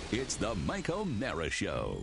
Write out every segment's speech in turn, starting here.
It's the Mike O'Mara Show.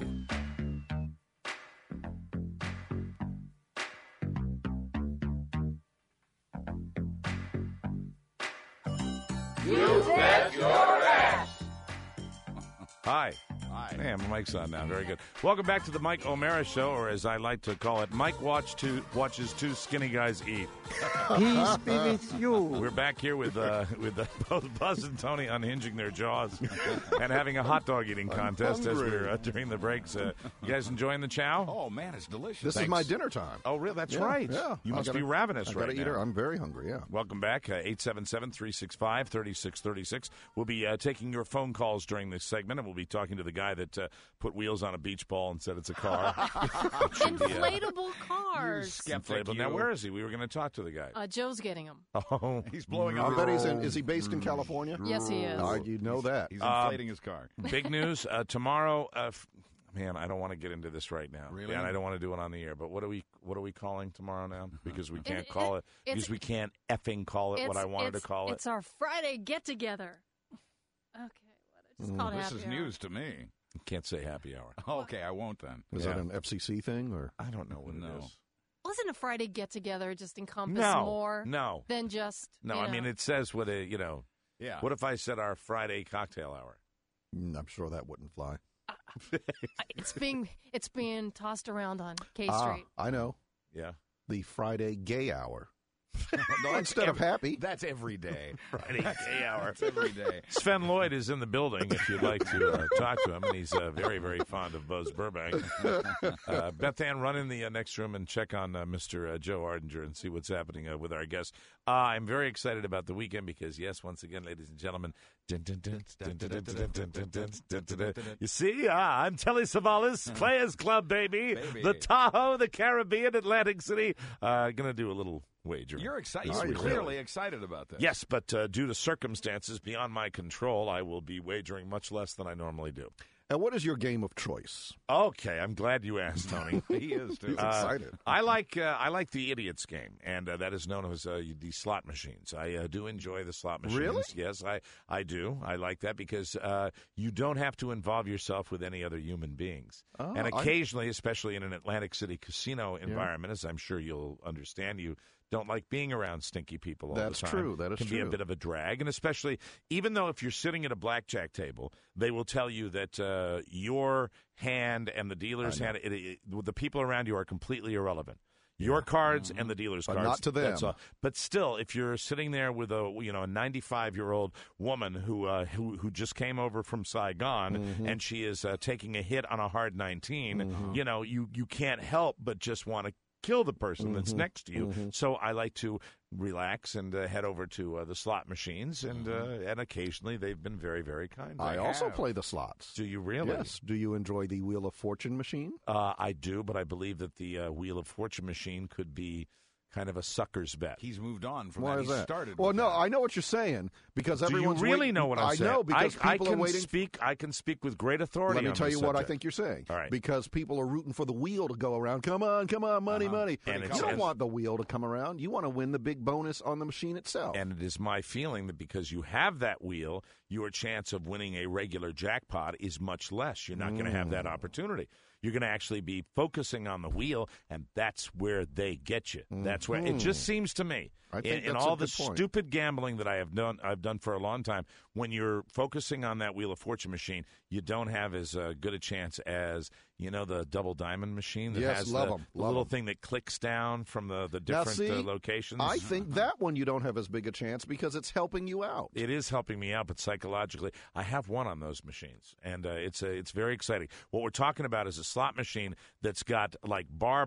You bet your ass. Hi. Man, my mic's on now. Very good. Welcome back to the Mike O'Mara Show, or as I like to call it, Mike watches two skinny guys eat. Peace be with you. We're back here with both Buzz and Tony unhinging their jaws and having a hot dog eating contest as we're during the breaks. You guys enjoying the chow? Oh, man, it's delicious. This is my dinner time. Oh, really? That's right. Yeah. You must be ravenous right now. I'm very hungry, yeah. Welcome back. 877-365-3636. We'll be taking your phone calls during this segment, and we'll be talking to the guy that put wheels on a beach ball and said it's a car. Inflatable cars. Skeptic. Now, where is he? We were going to talk to the guy. Joe's getting him. Oh, He's blowing I up. bet is he based in California? Yes, he is. You know that. He's inflating his car. Big news tomorrow. Man, I don't want to get into this right now. Really? And I don't want to do it on the air. But what are we calling tomorrow now? Because we can't call it. Because we can't effing call it what I wanted to call it. It's our Friday get together. Okay, what? I just called This happy is hour. news to me. Can't say happy hour. Okay, I won't then. Is that an FCC thing? Or I don't know what it is. Wasn't a Friday get together just encompass No, more no. than just No, you I know. mean, it says what a, Yeah. what if I said our Friday cocktail hour? I'm sure that wouldn't fly. it's being tossed around on K Street. I know. Yeah. The Friday gay hour. No, Instead of happy. That's every day. Friday gay hour. That's every day. Sven Lloyd is in the building if you'd like to talk to him, and he's very, very fond of Buzz Burbank. Beth Ann, run in the next room and check on Mr. Joe Ardinger and see what's happening with our guest. I'm very excited about the weekend because, yes, once again, ladies and gentlemen, you see, I'm Telly Savalas, Players Club, baby. The Tahoe, the Caribbean, Atlantic City. Going to do a little wager. You're excited. Are You're you clearly really? excited about this. Yes, but due to circumstances beyond my control, I will be wagering much less than I normally do. And what is your game of choice? Okay, I'm glad you asked, Tony. He is, too. He's excited. I like the idiots game, and that is known as the slot machines. I do enjoy the slot machines. Really? Yes, I do. I like that because you don't have to involve yourself with any other human beings. Oh, and occasionally, especially in an Atlantic City casino environment, as I'm sure you'll understand, you don't like being around stinky people all That's the time. true. That is can be a true. bit of a drag, and especially even though if you're sitting at a blackjack table, they will tell you that your hand and the dealer's hand, the people around you are completely irrelevant. Your cards and the dealer's But cards. not to them. That's all. But still, if you're sitting there with a 95-year-old woman who just came over from Saigon and she is taking a hit on a hard 19, you can't help but just want to kill the person that's next to you. So I like to relax and head over to the slot machines, and occasionally they've been very, very kind. I also play the slots. Do you really? Yes. Do you enjoy the Wheel of Fortune machine? I do, but I believe that the Wheel of Fortune machine could be kind of a sucker's bet. He's moved on from Why that. is He that? started Well, with no, that. I know what you're saying because everyone's Do you really waiting. know what I'm saying? I know because people are waiting. I can speak with great authority. Let me on tell this you what I subject. think you're saying. All right. Because people are rooting for the wheel to go around. Come on, money. And You it's- don't want the wheel to come around. You want to win the big bonus on the machine itself. And it is my feeling that because you have that wheel, your chance of winning a regular jackpot is much less. You're not going to have that opportunity. You're going to actually be focusing on the wheel, and that's where they get you. That's where it just seems to me. I think in that's all a the good point. stupid gambling that I've done for a long time, when you're focusing on that Wheel of Fortune machine, you don't have as good a chance as the double diamond machine that Yes, has love the 'em, little love 'em. thing that clicks down from the Now, different see, locations. I think that one you don't have as big a chance because it's helping you out. It is helping me out, but psychologically, I have one on those machines, and it's very exciting. What we're talking about is a slot machine that's got like bar,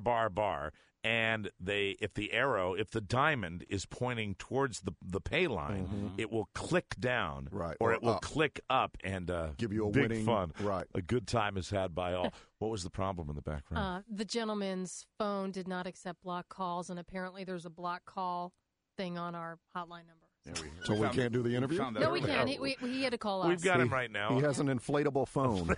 and if the diamond is pointing towards the pay line, it will click down, Right, or or it will up. click up and Give you a big winning- fun. right. A good time is had by all. What was the problem in the background? The gentleman's phone did not accept block calls, and apparently there's a block call thing on our hotline number. So we can't do the interview? No, we can. He had to call us. We've got him right now. He has an inflatable phone.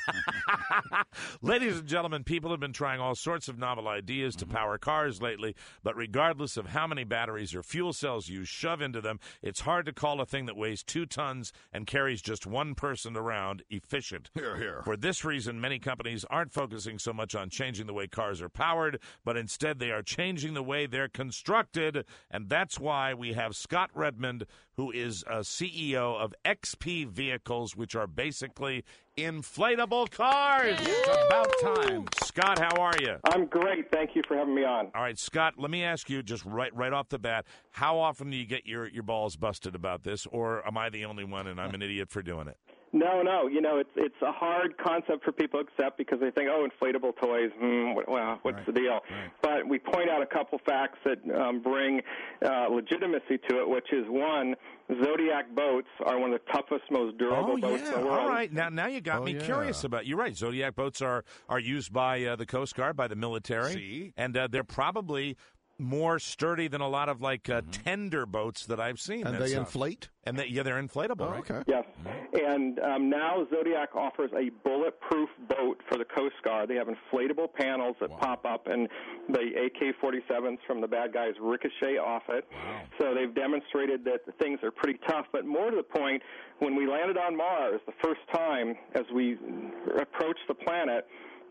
Ladies and gentlemen, people have been trying all sorts of novel ideas to power cars lately, but regardless of how many batteries or fuel cells you shove into them, it's hard to call a thing that weighs 2 tons and carries just one person around efficient. Hear, hear. For this reason, many companies aren't focusing so much on changing the way cars are powered, but instead they are changing the way they're constructed, and that's why we have Scott Redmond, who is a CEO of XP Vehicles, which are basically inflatable cars. It's about time. Scott, how are you? I'm great. Thank you for having me on. All right, Scott, let me ask you just right off the bat, how often do you get your balls busted about this, or am I the only one and I'm an idiot for doing it? No. You know, it's a hard concept for people to accept because they think, oh, inflatable toys, what's the deal? Right. But we point out a couple facts that bring legitimacy to it, which is, one, Zodiac boats are one of the toughest, most durable boats in the world. All right. Now you got me curious about. You're right. Zodiac boats are used by the Coast Guard, by the military, See? and they're probably more sturdy than a lot of tender boats that I've seen. And they inflate? And they're inflatable. Oh, okay. Yes. And now Zodiac offers a bulletproof boat for the Coast Guard. They have inflatable panels that pop up, and the AK-47s from the bad guys ricochet off it. Wow. So they've demonstrated that the things are pretty tough. But more to the point, when we landed on Mars the first time, as we approached the planet,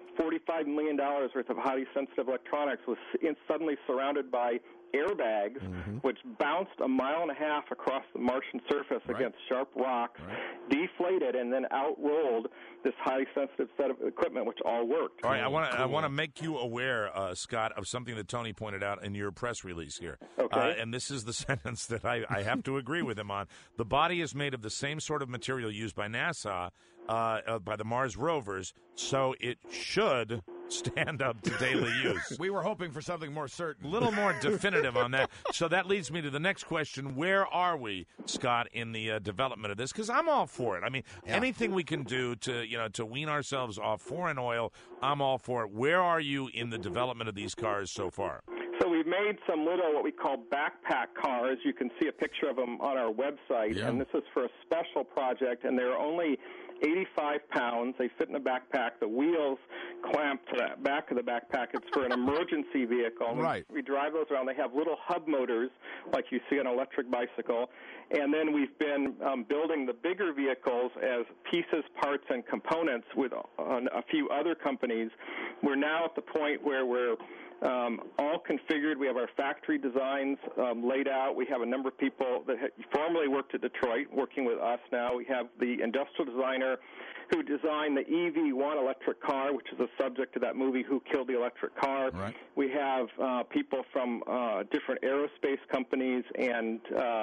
$45 million worth of highly sensitive electronics was suddenly surrounded by airbags, which bounced 1.5 miles across the Martian surface against sharp rocks, deflated, and then outrolled this highly sensitive set of equipment, which all worked. All right, I want to make you aware, Scott, of something that Tony pointed out in your press release here. Okay. And this is the sentence that I have to agree with him on. The body is made of the same sort of material used by NASA, by the Mars rovers, so it should stand up to daily use. We were hoping for something more certain. A little more definitive on that. So that leads me to the next question. Where are we, Scott, in the development of this? Because I'm all for it. I mean, anything we can do to wean ourselves off foreign oil, I'm all for it. Where are you in the development of these cars so far? So we've made some little, what we call backpack cars. You can see a picture of them on our website. Yeah. And this is for a special project, and they're only 85 pounds. They fit in a backpack. The wheels clamp to the back of the backpack. It's for an emergency vehicle. Right. We drive those around. They have little hub motors like you see on an electric bicycle. And then we've been building the bigger vehicles as pieces, parts, and components with a few other companies. We're now at the point where we're all configured. We have our factory designs laid out. We have a number of people that formerly worked at Detroit working with us now. We have the industrial designer who designed the EV1 electric car, which is a subject to that movie, Who Killed the Electric Car. Right. We have people from different aerospace companies and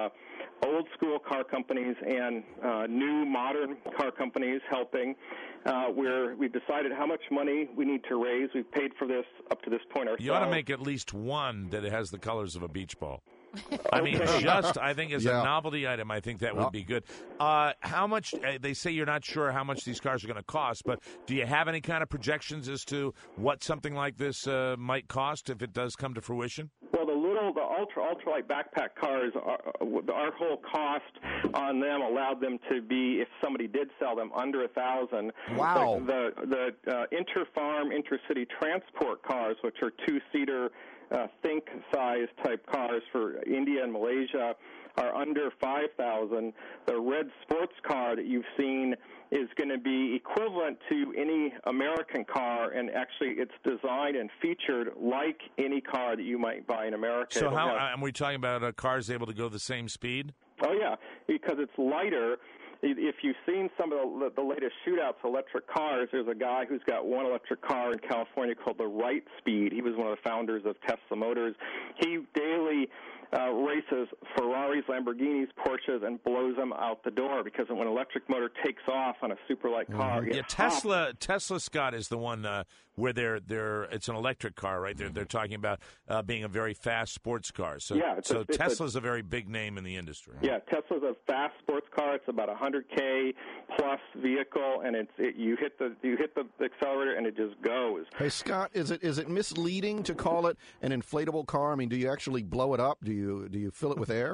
old school car companies and new modern car companies helping. We've decided how much money we need to raise. We've paid for this up to this point ourselves. You ought to make at least one that has the colors of a beach ball. I mean, I think as a novelty item, I think that would be good. How much, they say you're not sure how much these cars are going to cost, but do you have any kind of projections as to what something like this might cost if it does come to fruition? Well, the ultralight backpack cars, our whole cost on them allowed them to be, if somebody did sell them, under $1,000. Wow. The inter-farm, intercity transport cars, which are two-seater, think-size type cars for India and Malaysia, are under $5,000. The red sports car that you've seen is going to be equivalent to any American car, and actually it's designed and featured like any car that you might buy in America. So how are we talking about cars able to go the same speed? Oh, yeah, because it's lighter. If you've seen some of the latest shootouts of electric cars, there's a guy who's got one electric car in California called the Wright Speed. He was one of the founders of Tesla Motors. He daily races Ferraris, Lamborghinis, Porsches, and blows them out the door because when an electric motor takes off on a super light car, Tesla, Scott, is the one where it's an electric car, right? They're talking about being a very fast sports car. So Tesla's a very big name in the industry. Yeah, Tesla's a fast sports car. It's about $100K plus vehicle, and you hit the accelerator and it just goes. Hey, Scott, is it misleading to call it an inflatable car? I mean, do you actually blow it up? Do you fill it with air?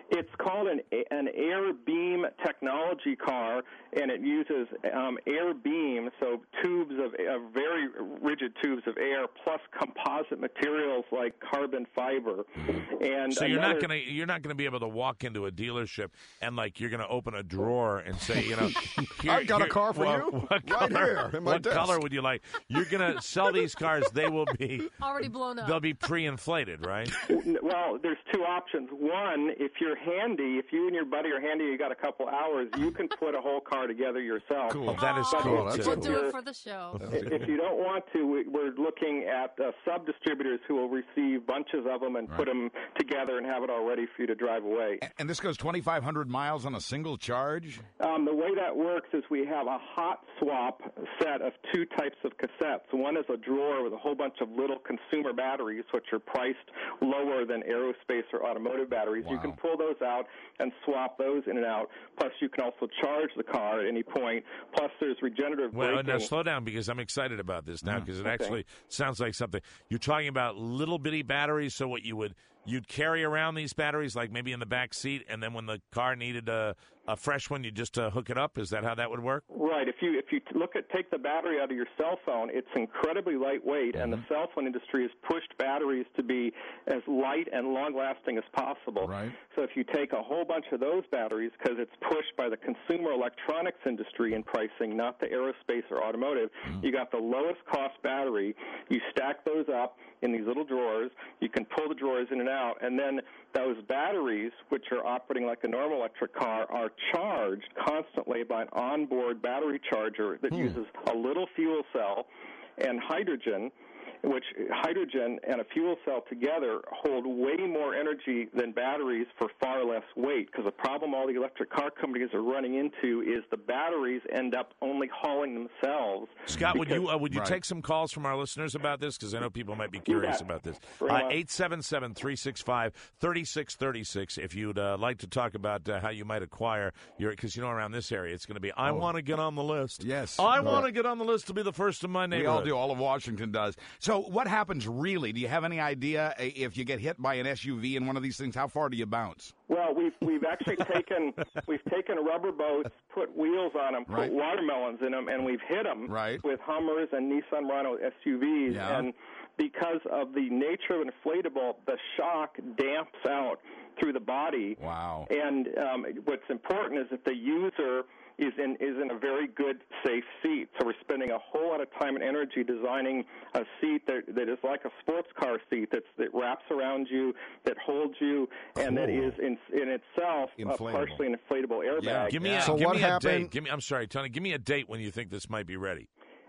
It's called an air beam technology car, and it uses air beam, so tubes of very rigid tubes of air, plus composite materials like carbon fiber. And so you're not gonna be able to walk into a dealership and like you're gonna open a drawer and say, you know, I've got a car for you right here in my what desk. color would you like? You're gonna sell these cars. They will be already blown up. They'll be pre-inflated, right? Well, there's two options. One, if you're handy, if you and your buddy are handy, you got a couple hours, you can put a whole car together yourself. Cool. That is Oh, cool. That's we'll cool. do it for the show. If you don't want to, we're looking at sub-distributors who will receive bunches of them and put them together and have it all ready for you to drive away. And this goes 2,500 miles on a single charge? The way that works is we have a hot swap set of two types of cassettes. One is a drawer with a whole bunch of little consumer batteries, which are priced lower than aerospace or automotive batteries. Wow. You can pull those out and swap those in and out. Plus, you can also charge the car at any point. Plus, there's regenerative Well, braking. now slow down because I'm excited about this now because it actually sounds like something. You're talking about little bitty batteries. So what you'd carry around these batteries, like maybe in the back seat, and then when the car needed a fresh one, you just hook it up. Is that how that would work? Right. If you take the battery out of your cell phone, it's incredibly lightweight, and the cell phone industry has pushed batteries to be as light and long-lasting as possible. Right. So if you take a whole bunch of those batteries, because it's pushed by the consumer electronics industry in pricing, not the aerospace or automotive, you got the lowest cost battery. You stack those up in these little drawers. You can pull the drawers in and out, and then those batteries, which are operating like a normal electric car, are charged constantly by an onboard battery charger that uses a little fuel cell and hydrogen, which hydrogen and a fuel cell together hold way more energy than batteries for far less weight, because the problem all the electric car companies are running into is the batteries end up only hauling themselves. Scott, would you take some calls from our listeners about this? Because I know people might be curious about this. 877-365-3636 if you'd like to talk about how you might acquire your, because you know around this area it's going to be, I want to get on the list. Yes. I want to get on the list to be the first in my neighborhood. We all do. All of Washington does. So what happens really? Do you have any idea if you get hit by an SUV in one of these things? How far do you bounce? Well, we've actually taken rubber boats, put wheels on them, put watermelons in them, and we've hit them with Hummers and Nissan Murano SUVs. Yeah. And because of the nature of an inflatable, the shock damps out through the body. Wow. And what's important is that the user is in a very good, safe seat. So we're spending a whole lot of time and energy designing a seat that is like a sports car seat that wraps around you, that holds you, and that is in itself partially an inflatable airbag. Yeah. Give me a date. I'm sorry, Tony. Give me a date when you think this might be ready.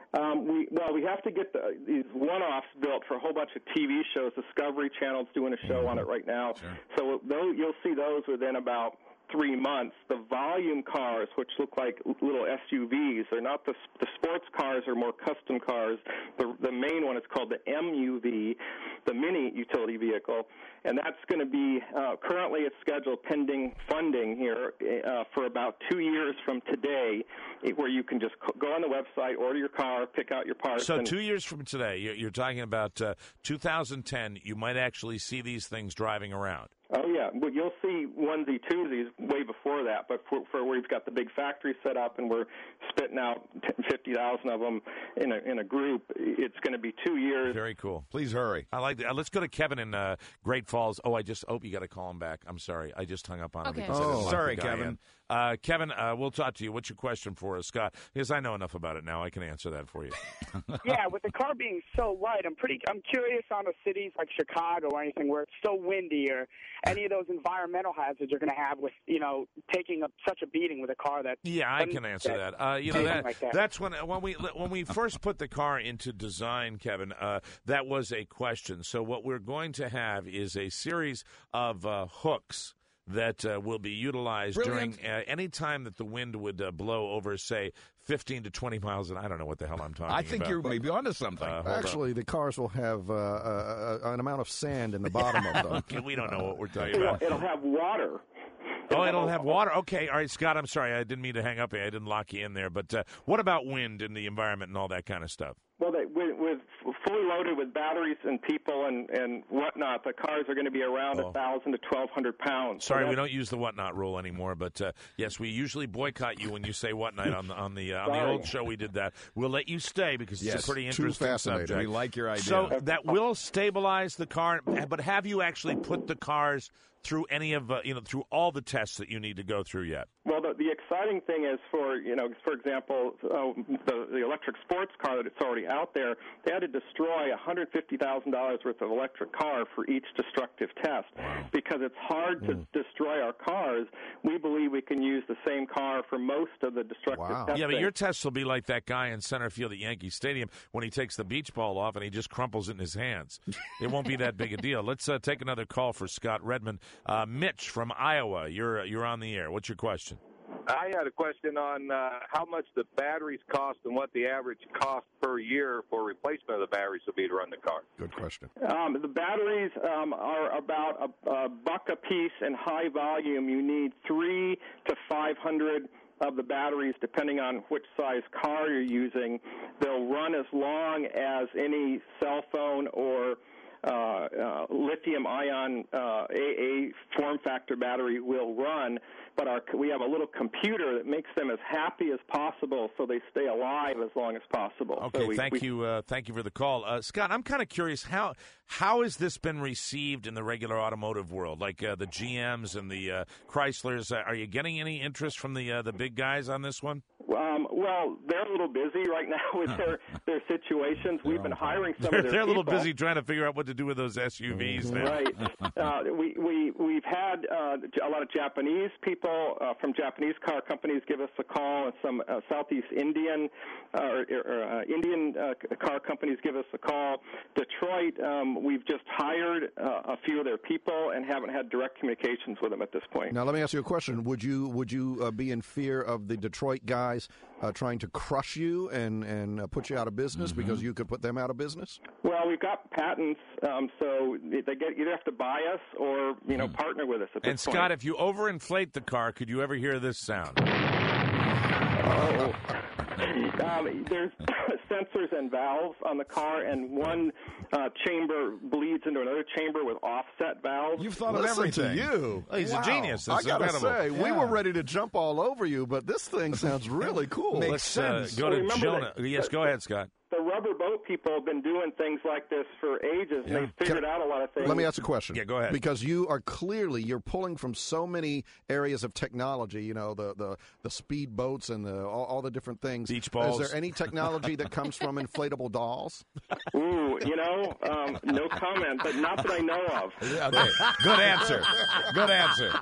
We have to get these one-offs built for a whole bunch of TV shows. Discovery Channel's doing a show on it right now. Sure. So you'll see those within about 3 months. The volume cars, which look like little SUVs, they're not the sports cars or more custom cars. The main one is called the MUV, the mini utility vehicle, and that's going to be currently it's scheduled pending funding here for about 2 years from today, where you can just go on the website, order your car, pick out your parts. So 2 years from today, you're talking about 2010, you might actually see these things driving around. Oh, yeah. Well, you'll see onesie, twosies way before that, but for where we've got the big factory set up and we're spitting out 50,000 of them in a group, it's going to be 2 years. Very cool. Please hurry. I like that. Let's go to Kevin in Great Falls. Oh, you got to call him back. I'm sorry. I just hung up on him. Okay. Because I didn't like Sorry, the guy Kevin. Kevin, we'll talk to you. What's your question for us, Scott? Because I know enough about it now. I can answer that for you. Yeah, with the car being so light, I'm curious on the cities like Chicago or anything where it's so windy, or any of those environmental hazards you're going to have with, taking such a beating with a car that. Yeah, I can answer that. That's when we first put the car into design, Kevin. That was a question. So what we're going to have is a series of hooks that will be utilized during any time that the wind would blow over, say, 15 to 20 miles. And I don't know what the hell I'm talking about. I think you're maybe onto something. Actually, the cars will have an amount of sand in the bottom of them. Okay, we don't know what we're talking about. It'll have water. It'll have water. Okay, all right, Scott, I'm sorry. I didn't mean to hang up. I didn't lock you in there. But what about wind and the environment and all that kind of stuff? Well, with fully loaded with batteries and people and whatnot, the cars are going to be around 1,000 to 1,200 pounds. Sorry, we don't use the whatnot rule anymore, but yes, we usually boycott you when you say whatnot on the old show. We did that. We'll let you stay because it's a pretty interesting subject. We like your idea. So that will stabilize the car, but have you actually put the cars through any of through all the tests that you need to go through yet? Well, the exciting thing is for example, the electric sports car that's already out there, they had to destroy $150,000 worth of electric car for each destructive test. Because it's hard to destroy our cars, we believe we can use the same car for most of the destructive testing. Yeah, but your tests will be like that guy in center field at Yankee Stadium when he takes the beach ball off and he just crumples it in his hands. It won't be that big a deal. Let's take another call for Scott Redmond. Mitch from Iowa, you're on the air. What's your question? I had a question on how much the batteries cost and what the average cost per year for replacement of the batteries would be to run the car. Good question. The batteries are about a buck a piece in high volume. You need 300 to 500 of the batteries, depending on which size car you're using. They'll run as long as any cell phone or lithium-ion AA form factor battery will run, but we have a little computer that makes them as happy as possible so they stay alive as long as possible. Okay, so thank you for the call. Scott, I'm kind of curious, how has this been received in the regular automotive world, like the GMs and the Chryslers? Are you getting any interest from the big guys on this one? Well, they're a little busy right now with their situations. We've been hiring some of their They're a little people. busy trying to figure out what to do with those SUVs now. Right. We've had a lot of Japanese people from Japanese car companies give us a call, and some Southeast Indian Indian car companies give us a call. Detroit, we've just hired a few of their people and haven't had direct communications with them at this point. Now, let me ask you a question. Would you be in fear of the Detroit guys trying to crush you and put you out of business because you could put them out of business? Well, we've got patents, so they either have to buy us or partner with us at this point. And Scott, if you overinflate the car, could you ever hear this sound? There's sensors and valves on the car, and one chamber bleeds into another chamber with offset valves. You've thought of everything. To you. Oh, he's a genius. That's I gotta incredible. say, we were ready to jump all over you, but this thing sounds really cool. Makes sense. Go to Well, Jonah. Yes, go ahead, Scott. The rubber boat people have been doing things like this for ages. Yeah. They've figured out a lot of things. Let me ask a question. Yeah, go ahead. Because you're pulling from so many areas of technology, the speed boats and all the different things. Beach balls. Is there any technology that comes from inflatable dolls? Ooh, no comment, but not that I know of. Okay. Good answer. Good answer.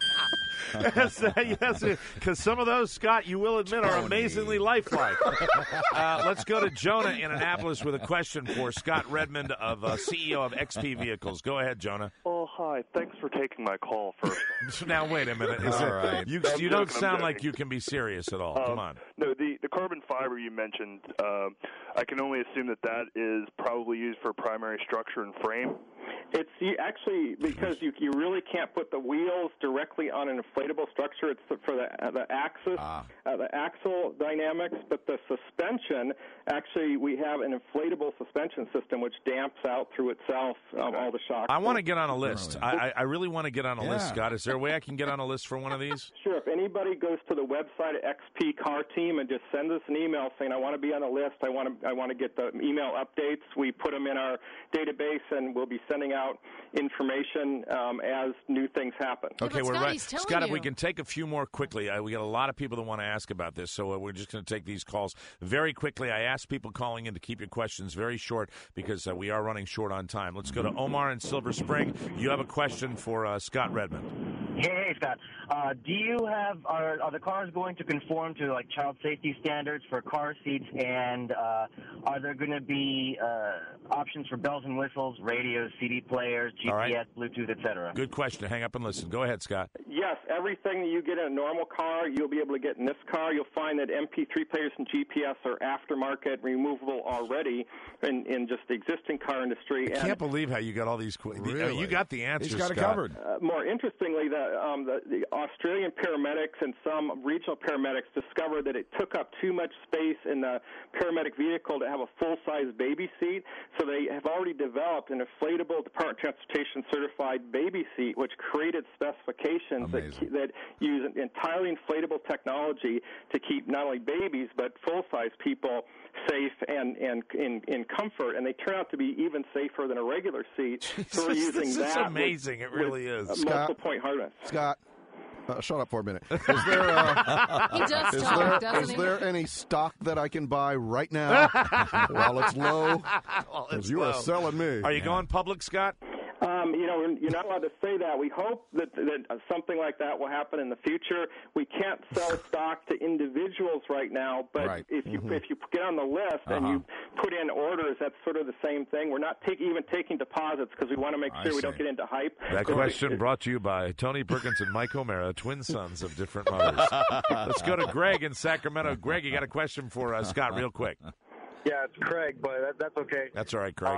Yes, because some of those, Scott, you will admit, are amazingly lifelike. Let's go to Jonah in Annapolis with a question for Scott Redmond, CEO of XP Vehicles. Go ahead, Jonah. Oh, hi. Thanks for taking my call first. Now, wait a minute. Right. You don't sound like you can be serious at all. Come on. No, the carbon fiber you mentioned, I can only assume that is probably used for primary structure and frame. It's actually because you really can't put the wheels directly on an inflatable structure. It's for the axis, the axle dynamics. But the suspension, actually, we have an inflatable suspension system which damps out through itself all the shock. I want to get on a list. I really want to get on a list, Scott. Is there a way I can get on a list for one of these? Sure. If anybody goes to the website at XP Car Team and just sends us an email saying, I want to be on a list, I want to get the email updates, we put them in our database, and we'll be sending out information as new things happen. Okay, we're right. Scott, if we you. can take a few more quickly. We got a lot of people that want to ask about this, so we're just going to take these calls very quickly. I ask people calling in to keep your questions very short because we are running short on time. Let's go to Omar in Silver Spring. You have a question for Scott Redmond. Hey, Scott. Do you are the cars going to conform to like child safety standards for car seats, and are there going to be options for bells and whistles, radios, CD players, GPS, right. Bluetooth, etc.? Good question. Hang up and listen. Go ahead, Scott. Yes, everything that you get in a normal car, you'll be able to get in this car. You'll find that MP3 players and GPS are aftermarket, removable already in just the existing car industry. I can't believe how you got all these. Really? You got the answers. He's got Scott. it covered. More interestingly, the the Australian paramedics and some regional paramedics discovered that it took up too much space in the paramedic vehicle to have a full-size baby seat. So they have already developed an inflatable Department of Transportation certified baby seat, which created specifications that use an entirely inflatable technology to keep not only babies but full-size people safe and in comfort, and they turn out to be even safer than a regular seat. So we're using this that. Is amazing. It really is. Multiple point hardness. Scott, shut up for a minute. Is there, he does talk, doesn't is he? there any stock that I can buy right now while it's low? Because you are selling me. Are you going public, Scott? You're not allowed to say that. We hope that something like that will happen in the future. We can't sell stock to individuals right now, but if you get on the list and you put in orders, that's sort of the same thing. We're not even taking deposits because we want to make sure we don't get into hype. That question brought to you by Tony Perkins and Mike O'Mara, twin sons of different mothers. Let's go to Greg in Sacramento. Greg, you got a question for Scott real quick. Yeah, it's Craig, but that's okay. That's all right, Craig.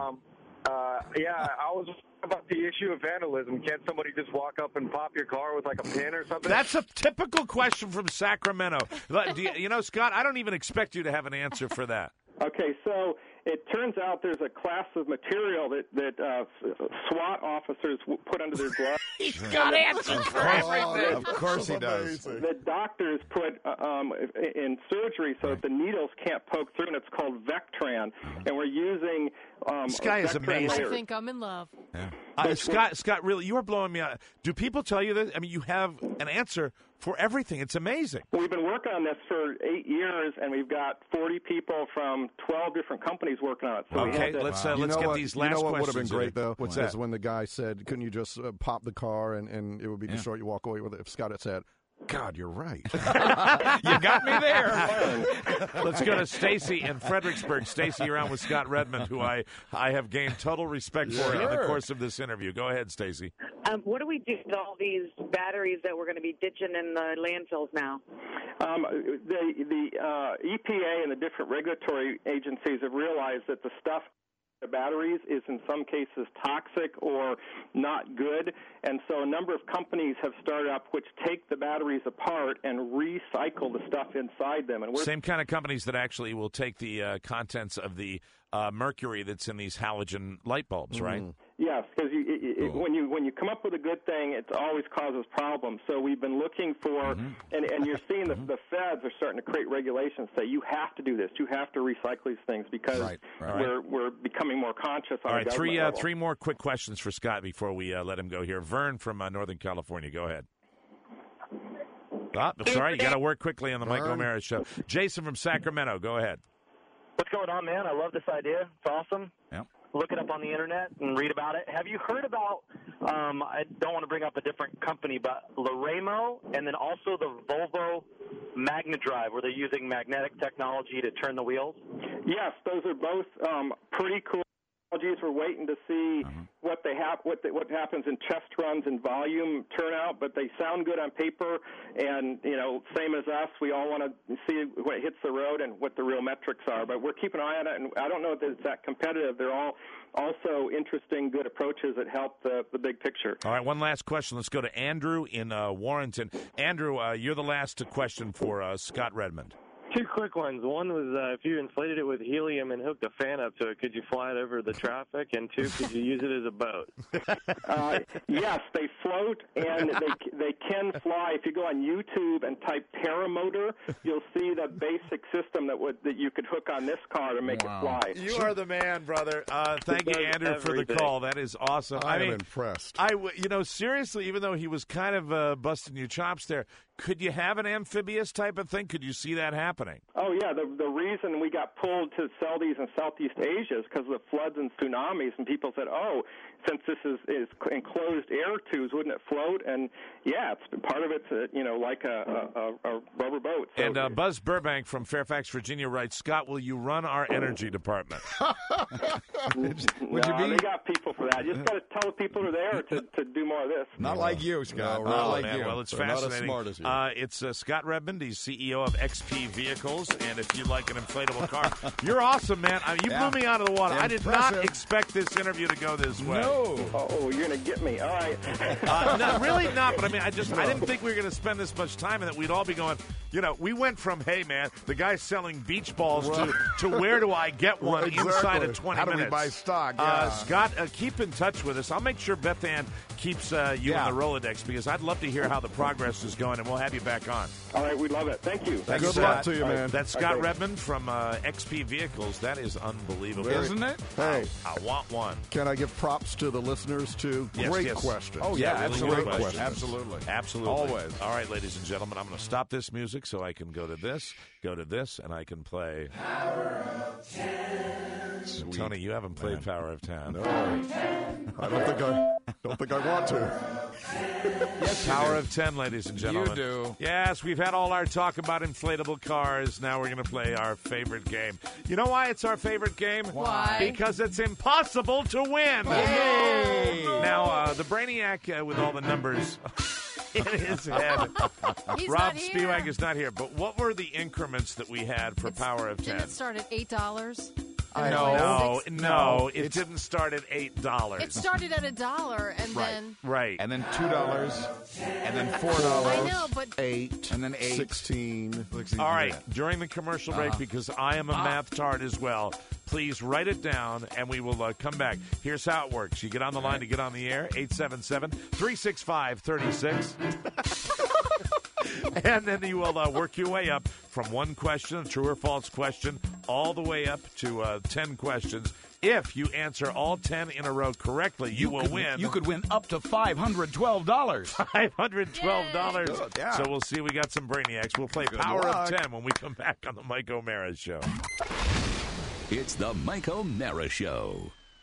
I was about the issue of vandalism. Can't somebody just walk up and pop your car with like a pin or something? That's a typical question from Sacramento. Scott, I don't even expect you to have an answer for that. Okay, so it turns out there's a class of material that SWAT officers put under their gloves. He's got answers for everything. Of course he does. That doctors put in surgery so that the needles can't poke through, and it's called Vectran. And we're using this guy is amazing. I think I'm in love. Yeah. Scott, really, you are blowing me out. Do people tell you this? I mean, you have an answer for everything. It's amazing. We've been working on this for 8 years, and we've got 40 people from 12 different companies working on it. So okay, let's get these last questions. You know what would have been great, though? What's is that? when the guy said, couldn't you just pop the car and it would be destroyed, you walk away with it. If Scott had said, God, you're right. You got me there. Let's go to Stacy in Fredericksburg. Stacy, you're on with Scott Redmond, who I have gained total respect for in the course of this interview. Go ahead, Stacy. What do we do with all these batteries that we're going to be ditching in the landfills now? The EPA and the different regulatory agencies have realized that the stuff the batteries is in some cases toxic or not good, and so a number of companies have started up which take the batteries apart and recycle the stuff inside them. And same kind of companies that actually will take the contents of the mercury that's in these halogen light bulbs, right? Yes, because when you come up with a good thing, it always causes problems. So we've been looking for, and you're seeing the feds are starting to create regulations say you have to do this, you have to recycle these things because we're becoming more conscious. All right, three more quick questions for Scott before we let him go here. Vern from Northern California, go ahead. Sorry, you got to work quickly on the Mike O'Mara Show. Jason from Sacramento, go ahead. What's going on, man? I love this idea. It's awesome. Yep. Look it up on the internet and read about it. Have you heard about, I don't want to bring up a different company, but Laremo and then also the Volvo MagnaDrive, where they're using magnetic technology to turn the wheels? Yes, those are both pretty cool technologies. We're waiting to see what happens in test runs and volume turnout, but they sound good on paper. And same as us, we all want to see when it hits the road and what the real metrics are. But we're keeping an eye on it, and I don't know if it's that competitive. They're all also interesting, good approaches that help the big picture. All right, one last question. Let's go to Andrew in Warrenton. Andrew, you're the last question for Scott Redmond. Two quick ones. One was if you inflated it with helium and hooked a fan up to it, could you fly it over the traffic? And two, could you use it as a boat? Yes, they float and they can fly. If you go on YouTube and type paramotor, you'll see the basic system that you could hook on this car to make it fly. You are the man, brother. Thank you, Andrew, for the call. That is awesome. I am impressed. Seriously, even though he was kind of busting your chops there, could you have an amphibious type of thing? Could you see that happening? Oh, yeah. The reason we got pulled to sell these in Southeast Asia is because of the floods and tsunamis, and people said, oh, since this is enclosed air tubes, wouldn't it float? And, yeah, it's part of it's, like a rubber boat. So, and Buzz Burbank from Fairfax, Virginia writes, Scott, will you run our energy department? Would you be? They got people for that. You just got to tell the people who are there to do more of this. Not like you, Scott. Not like you. Well, it's fascinating. Not as smart as you. It's Scott Redmond. He's CEO of XP Vehicles, and if you like an inflatable car, you're awesome, man. I mean, you blew me out of the water. I did not expect this interview to go this way. No. Oh, you're going to get me. All right. No, really not, but I mean, I didn't think we were going to spend this much time and that we'd all be going, we went from, hey, man, the guy's selling beach balls to where do I get one inside of 20 minutes. How do we buy stock? Scott, keep in touch with us. I'll make sure Beth Ann keeps you in the Rolodex because I'd love to hear how the progress is going, and we'll have you back on. All right, we love it. Thank you. Good luck to you, man. That's Scott Redmond from XP Vehicles. That is unbelievable. Isn't it? Hey. I want one. Can I give props to the listeners, too? Great question. Oh, yeah, really absolutely. Absolutely. Always. All right, ladies and gentlemen, I'm going to stop this music so I can go to this, and I can play Power of 10. Sweet. Tony, you haven't played Power of 10. No. I don't think I want to. Yes, Power of 10, ladies and gentlemen. You do. Yes, we've had all our talk about inflatable cars. Now we're going to play our favorite game. You know why it's our favorite game? Why? Because it's impossible to win. Yay! Now, the Brainiac with all the numbers in his head. Rob Spiewak is not here. But what were the increments that we had for Power of 10? Didn't it start at $8? No, it didn't start at $8. It started at $1 and then... Right. And then $2, and then $4. I know, but... 8. And then 8. 16. All right, during the commercial break, because I am a math tart as well, please write it down, and we will come back. Here's how it works. You get on the line to get on the air, 877-365-36. And then you will work your way up from one question, a true or false question, all the way up to 10 questions. If you answer all 10 in a row correctly, you will win. You could win up to $512. $512. Yeah. So we'll see. We got some Brainiacs. We'll play Power of 10 when we come back on the Mike O'Mara Show. It's the Mike O'Mara Show.